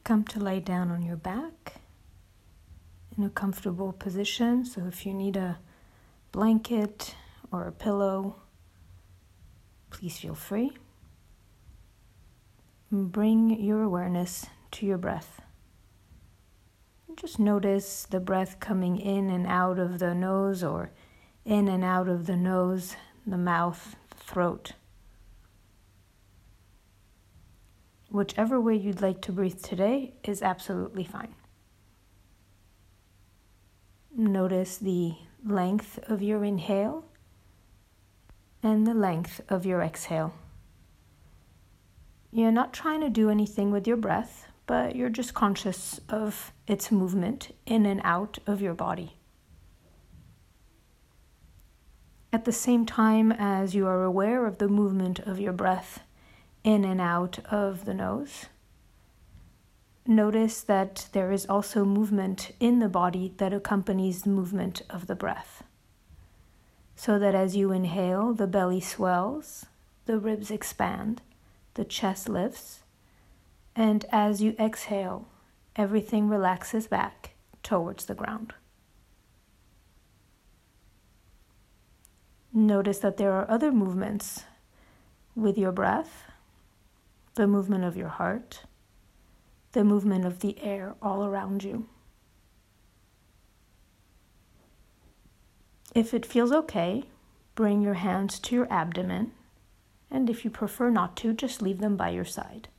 Come to lie down on your back in a comfortable position. So if you need a blanket or a pillow, please feel free. Bring your awareness to your breath. Just notice the breath coming in and out of the nose, or in and out of the nose, the mouth, the throat. Whichever way you'd like to breathe today is absolutely fine. Notice the length of your inhale and the length of your exhale. You're not trying to do anything with your breath, but you're just conscious of its movement in and out of your body. At the same time as you are aware of the movement of your breath in and out of the nose, notice that there is also movement in the body that accompanies the movement of the breath. So that as you inhale, the belly swells, the ribs expand, the chest lifts, and as you exhale, everything relaxes back towards the ground. Notice that there are other movements with your breath, the movement of your heart, the movement of the air all around you. If it feels okay, bring your hands to your abdomen, and if you prefer not to, just leave them by your side.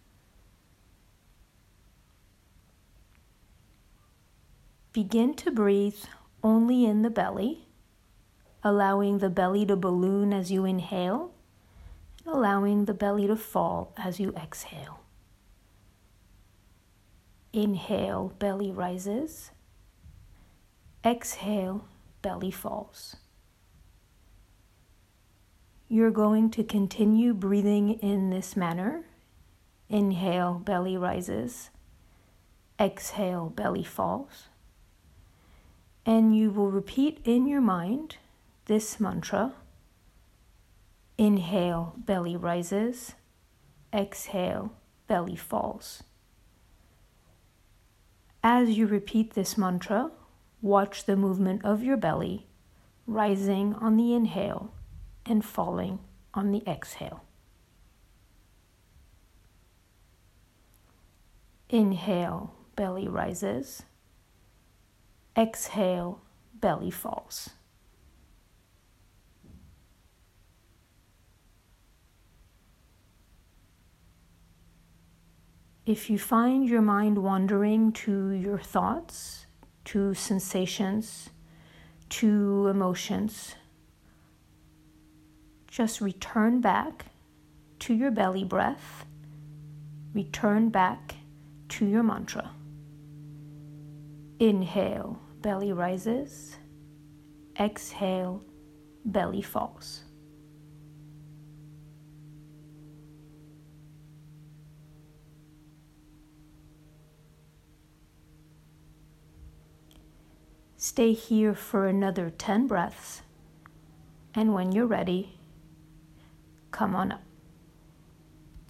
Begin to breathe only in the belly, allowing the belly to balloon as you inhale, and allowing the belly to fall as you exhale. Inhale, belly rises. Exhale, belly falls. You're going to continue breathing in this manner. Inhale, belly rises. Exhale, belly falls. And you will repeat in your mind this mantra. Inhale, belly rises. Exhale, belly falls. As you repeat this mantra, watch the movement of your belly rising on the inhale and falling on the exhale. Inhale, belly rises. Exhale, belly falls. If you find your mind wandering to your thoughts, to sensations, to emotions, just return back to your belly breath. Return back to your mantra. Inhale, belly rises. Exhale, belly falls. Stay here for another 10 breaths, and when you're ready, come on up.